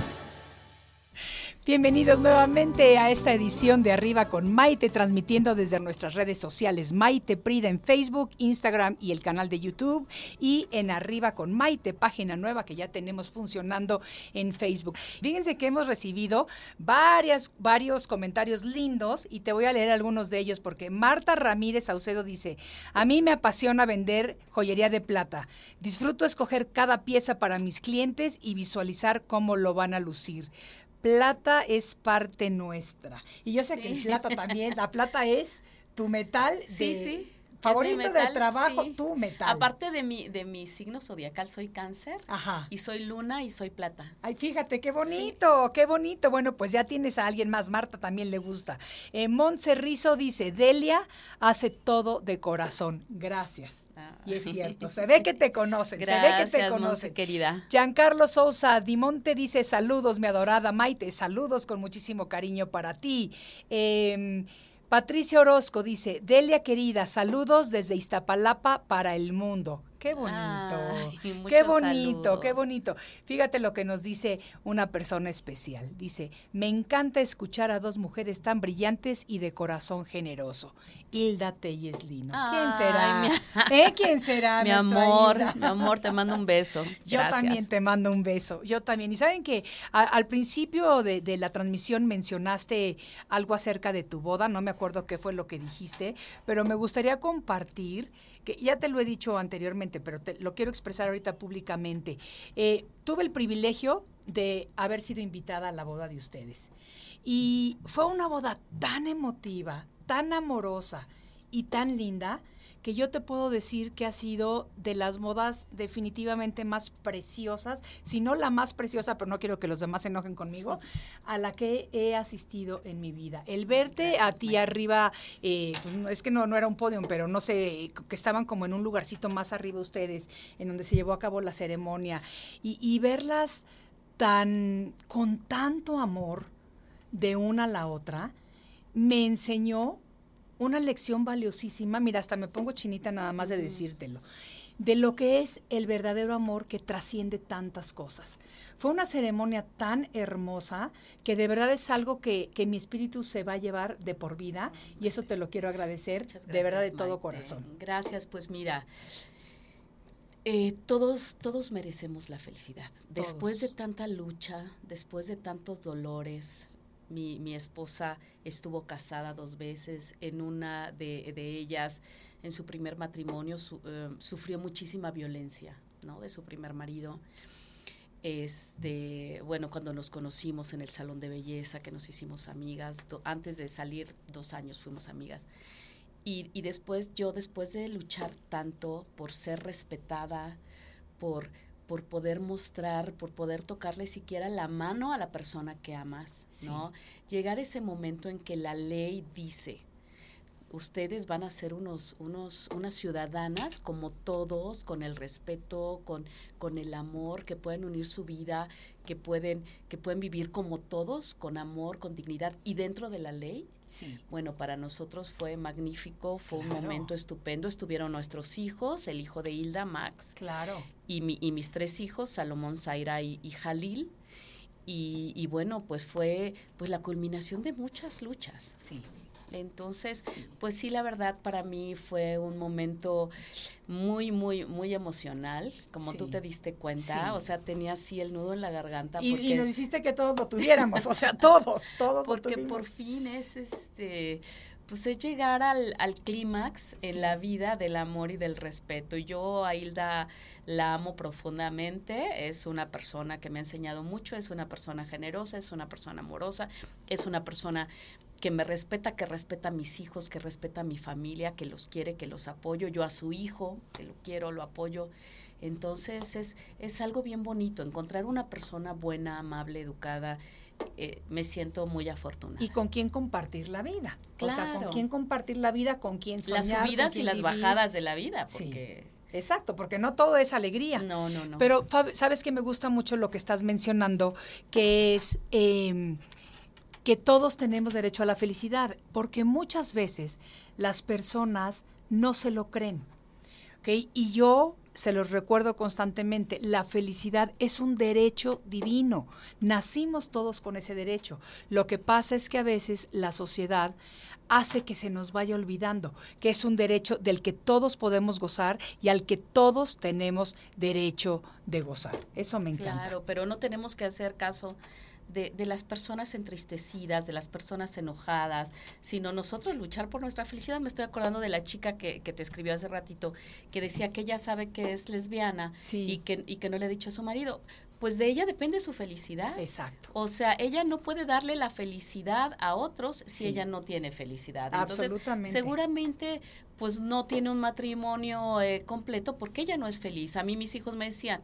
Bienvenidos nuevamente a esta edición de Arriba con Maite, transmitiendo desde nuestras redes sociales Maite Prida en Facebook, Instagram y el canal de YouTube, y en Arriba con Maite, página nueva que ya tenemos funcionando en Facebook. Fíjense que hemos recibido varios comentarios lindos y te voy a leer algunos de ellos porque Marta Ramírez Saucedo dice: a mí me apasiona vender joyería de plata. Disfruto escoger cada pieza para mis clientes y visualizar cómo lo van a lucir. Plata es parte nuestra. Y yo sé que el plata también, la plata es tu metal favorito metal, del trabajo, tu metal. Aparte de mi signo zodiacal, soy Cáncer. Ajá. Y soy Luna y soy Plata. Ay, fíjate, qué bonito, qué bonito. Bueno, pues ya tienes a alguien más. Marta también le gusta. Montse Rizo dice: Delia hace todo de corazón. Gracias. Y es cierto, se ve que te conocen. Gracias, se ve que te conocen. Montse, querida. Giancarlo Sousa Dimonte dice: saludos, mi adorada Maite. Saludos con muchísimo cariño para ti. Patricia Orozco dice: Delia querida, saludos desde Iztapalapa para el mundo. Qué bonito, qué bonito, saludos. Qué bonito. Fíjate lo que nos dice una persona especial. Dice: me encanta escuchar a dos mujeres tan brillantes y de corazón generoso. Hilda Telles Lino. ¿Quién será? ¿Quién será? Mi amor, te mando un beso. Yo también te mando un beso, yo también. Y saben que al principio de la transmisión mencionaste algo acerca de tu boda, no me acuerdo qué fue lo que dijiste, pero me gustaría compartir, que ya te lo he dicho anteriormente, pero lo quiero expresar ahorita públicamente. Tuve el privilegio de haber sido invitada a la boda de ustedes. Y fue una boda tan emotiva, tan amorosa y tan linda, que yo te puedo decir que ha sido de las bodas definitivamente más preciosas, si no la más preciosa, pero no quiero que los demás se enojen conmigo, a la que he asistido en mi vida. El verte a ti arriba, es que no era un podio, pero no sé, que estaban como en un lugarcito más arriba ustedes, en donde se llevó a cabo la ceremonia, y verlas con tanto amor de una a la otra, me enseñó una lección valiosísima. Mira, hasta me pongo chinita nada más de decírtelo, de lo que es el verdadero amor que trasciende tantas cosas. Fue una ceremonia tan hermosa que de verdad es algo que mi espíritu se va a llevar de por vida, y eso te lo quiero agradecer. Gracias, de verdad, de todo corazón. Gracias, pues mira, Todos merecemos la felicidad. Después de Todos. tanta lucha, después de tantos dolores, mi esposa estuvo casada 2 veces. En una de ellas, en su primer matrimonio, sufrió muchísima violencia, ¿no? De su primer marido. Bueno, cuando nos conocimos en el salón de belleza, que nos hicimos amigas, antes de salir 2 años fuimos amigas. Y después de luchar tanto por ser respetada, por poder mostrar, por poder tocarle siquiera la mano a la persona que amas, ¿no? Llegar a ese momento en que la ley dice, ustedes van a ser unas ciudadanas como todos, con el respeto, con el amor, que pueden unir su vida, que pueden vivir como todos, con amor, con dignidad y dentro de la ley. Sí. Bueno, para nosotros fue magnífico, fue un momento estupendo. Estuvieron nuestros hijos, el hijo de Hilda, Max. Claro. Y mis 3 hijos, Salomón, Zaira y Jalil. Y bueno, pues fue la culminación de muchas luchas. Sí. Entonces, pues sí, la verdad para mí fue un momento muy, muy, muy emocional, como tú te diste cuenta, o sea, tenía así el nudo en la garganta. Y nos hiciste que todos lo tuviéramos, o sea, todos porque lo por fin es pues es llegar al clímax en la vida del amor y del respeto. Yo a Hilda la amo profundamente, es una persona que me ha enseñado mucho, es una persona generosa, es una persona amorosa, es una persona que me respeta, que respeta a mis hijos, que respeta a mi familia, que los quiere, que los apoyo. Yo a su hijo, que lo quiero, lo apoyo. Entonces es algo bien bonito, encontrar una persona buena, amable, educada. Me siento muy afortunada. Y con quién compartir la vida. Claro. O sea, con quién compartir la vida, con quién soñar. Las subidas y las vivir. Bajadas de la vida, porque... Sí. Exacto, porque no todo es alegría. No. Pero, ¿sabes que me gusta mucho lo que estás mencionando? Que es que todos tenemos derecho a la felicidad, porque muchas veces las personas no se lo creen. ¿Okay? Y yo se los recuerdo constantemente, la felicidad es un derecho divino. Nacimos todos con ese derecho. Lo que pasa es que a veces la sociedad hace que se nos vaya olvidando, que es un derecho del que todos podemos gozar y al que todos tenemos derecho de gozar. Eso me encanta. Claro, pero no tenemos que hacer caso de las personas entristecidas, de las personas enojadas, sino nosotros luchar por nuestra felicidad. Me estoy acordando de la chica que te escribió hace ratito, que decía que ella sabe que es lesbiana y que no le ha dicho a su marido. Pues de ella depende su felicidad. Exacto. O sea, ella no puede darle la felicidad a otros si ella no tiene felicidad. Entonces, seguramente, pues no tiene un matrimonio completo porque ella no es feliz. A mí mis hijos me decían,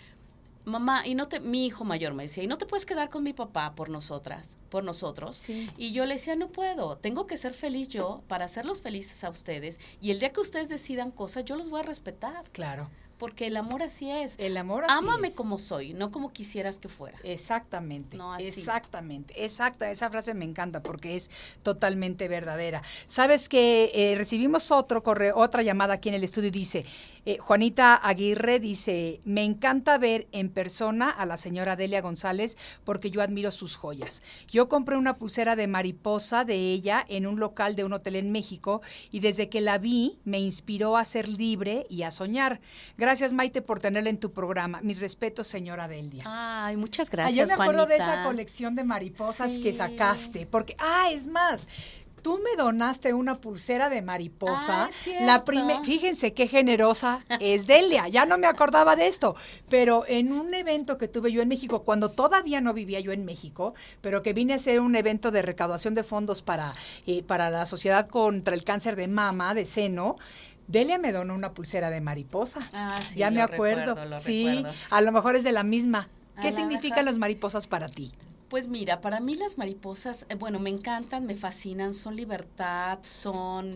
mamá, mi hijo mayor me decía, y no te puedes quedar con mi papá por nosotros. Sí. Y yo le decía, no puedo, tengo que ser feliz yo para hacerlos felices a ustedes. Y el día que ustedes decidan cosas, yo los voy a respetar. Claro. Porque el amor así es. El amor así Ámame es. como soy, no como quisieras que fuera. Exactamente. No así. Exactamente. Exacta. Esa frase me encanta porque es totalmente verdadera. Sabes que recibimos otra llamada aquí en el estudio y dice, Juanita Aguirre dice, me encanta ver en persona a la señora Delia González porque yo admiro sus joyas. Yo compré una pulsera de mariposa de ella en un local de un hotel en México y desde que la vi me inspiró a ser libre y a soñar. Gracias, Maite, por tenerla en tu programa. Mis respetos, señora Delia. Ay, muchas gracias, Yo me acuerdo Juanita. de esa colección de mariposas que sacaste, porque, es más, tú me donaste una pulsera de mariposa. Fíjense qué generosa es Delia, ya no me acordaba de esto, pero en un evento que tuve yo en México, cuando todavía no vivía yo en México, pero que vine a hacer un evento de recaudación de fondos para la Sociedad contra el Cáncer de Mama, de seno, Delia me donó una pulsera de mariposa. Sí, ya me acuerdo. Recuerdo. A lo mejor es de la misma. ¿Qué significan las mariposas para ti? Pues mira, para mí las mariposas, me encantan, me fascinan, son libertad, son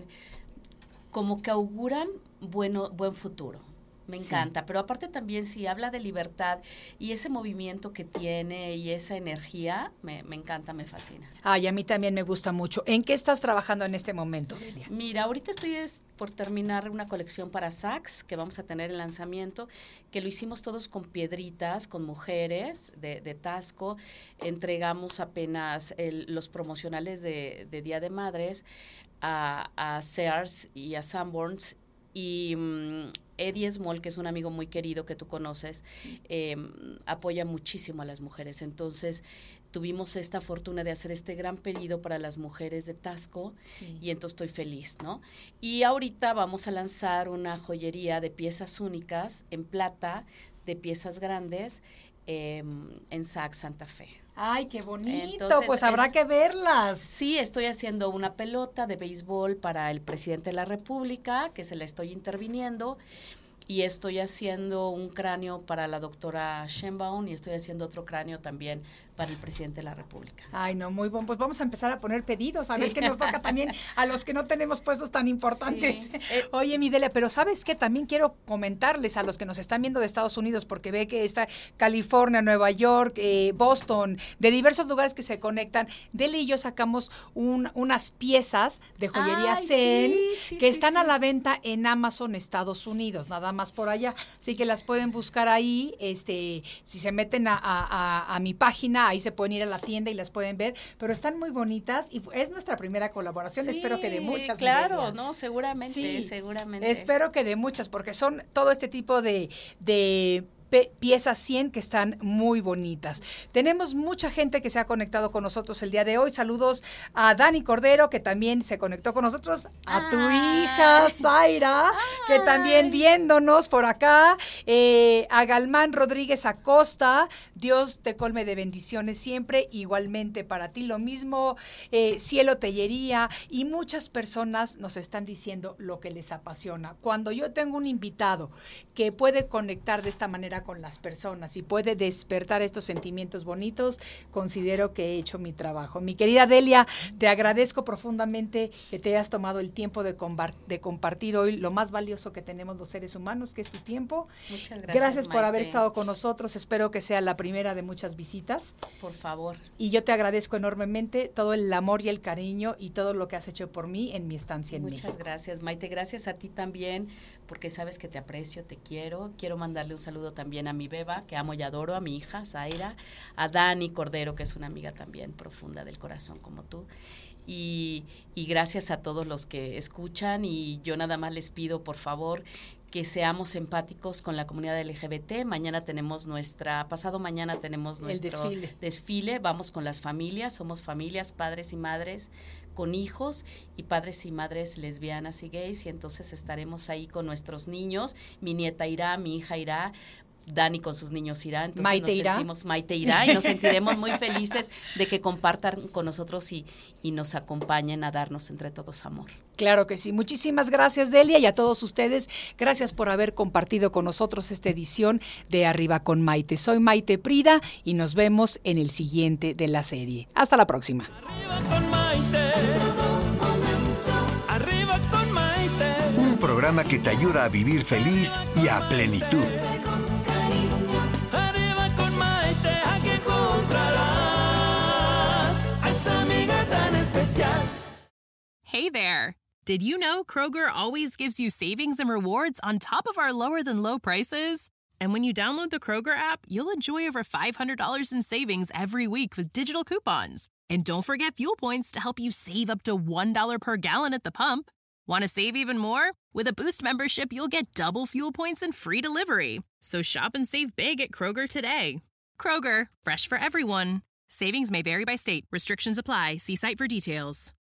como que auguran buen futuro. Me encanta, pero aparte también si habla de libertad y ese movimiento que tiene y esa energía, me encanta, me fascina. Y a mí también me gusta mucho. ¿En qué estás trabajando en este momento, Delia? Mira, ahorita estoy por terminar una colección para Saks que vamos a tener el lanzamiento, que lo hicimos todos con piedritas, con mujeres de Tasco. Entregamos apenas los promocionales de Día de Madres a Sears y a Sanborns. Y Eddie Small, que es un amigo muy querido que tú conoces, apoya muchísimo a las mujeres. Entonces, tuvimos esta fortuna de hacer este gran pedido para las mujeres de Taxco, y entonces estoy feliz, ¿no? Y ahorita vamos a lanzar una joyería de piezas únicas en plata, de piezas grandes, en Saks Santa Fe. ¡Ay, qué bonito! Entonces, pues habrá que verlas. Sí, estoy haciendo una pelota de béisbol para el presidente de la República, que se la estoy interviniendo, y estoy haciendo un cráneo para la doctora Sheinbaum, y estoy haciendo otro cráneo también para el presidente de la República. Ay, no, muy bueno. Pues vamos a empezar a poner pedidos, a ver qué nos toca también a los que no tenemos puestos tan importantes. Sí. Oye, mi Delia, pero ¿sabes qué? También quiero comentarles a los que nos están viendo de Estados Unidos, porque ve que está California, Nueva York, Boston, de diversos lugares que se conectan. Delia y yo sacamos unas piezas de joyería Zen que están a la venta en Amazon Estados Unidos, nada más por allá. Así que las pueden buscar ahí, si se meten a mi página, ahí se pueden ir a la tienda y las pueden ver, pero están muy bonitas y es nuestra primera colaboración, espero que de muchas. Claro, no, seguramente, seguramente. Espero que de muchas, porque son todo este tipo de piezas 100 que están muy bonitas. Tenemos mucha gente que se ha conectado con nosotros el día de hoy. Saludos a Dani Cordero, que también se conectó con nosotros, a tu hija Zaira, que también viéndonos por acá, a Galmán Rodríguez Acosta, Dios te colme de bendiciones siempre, igualmente para ti lo mismo, Cielo Tellería, y muchas personas nos están diciendo lo que les apasiona. Cuando yo tengo un invitado que puede conectar de esta manera con las personas y puede despertar estos sentimientos bonitos, considero que he hecho mi trabajo. Mi querida Delia, te agradezco profundamente que te hayas tomado el tiempo de compartir hoy lo más valioso que tenemos los seres humanos, que es tu tiempo. Muchas gracias, Gracias por Maite. haber estado con nosotros. Espero que sea la primera de muchas visitas. Por favor. Y yo te agradezco enormemente todo el amor y el cariño y todo lo que has hecho por mí en mi estancia en México. Muchas gracias, Maite. Gracias a ti también, porque sabes que te aprecio, te quiero. Quiero mandarle un saludo también a mi beba, que amo y adoro, a mi hija Zaira, a Dani Cordero, que es una amiga también profunda del corazón como tú. Y gracias a todos los que escuchan, y yo nada más les pido, por favor, que seamos empáticos con la comunidad LGBT. Pasado mañana tenemos nuestro desfile. Vamos con las familias, somos familias, padres y madres con hijos, y padres y madres lesbianas y gays, y entonces estaremos ahí con nuestros niños. Mi nieta irá, mi hija irá, Dani con sus niños irá, entonces Maite irá y nos sentiremos muy felices de que compartan con nosotros y nos acompañen a darnos entre todos amor. Claro que sí. Muchísimas gracias, Delia, y a todos ustedes, gracias por haber compartido con nosotros esta edición de Arriba con Maite. Soy Maite Prida y nos vemos en el siguiente de la serie. Hasta la próxima. Arriba con Maite. Arriba con Maite. Un programa que te ayuda a vivir feliz y a plenitud. Arriba con Maite, aquí encontrarás a esa amiga tan especial. Hey there! Did you know Kroger always gives you savings and rewards on top of our lower-than-low prices? And when you download the Kroger app, you'll enjoy over $500 in savings every week with digital coupons. And don't forget fuel points to help you save up to $1 per gallon at the pump. Want to save even more? With a Boost membership, you'll get double fuel points and free delivery. So shop and save big at Kroger today. Kroger, fresh for everyone. Savings may vary by state. Restrictions apply. See site for details.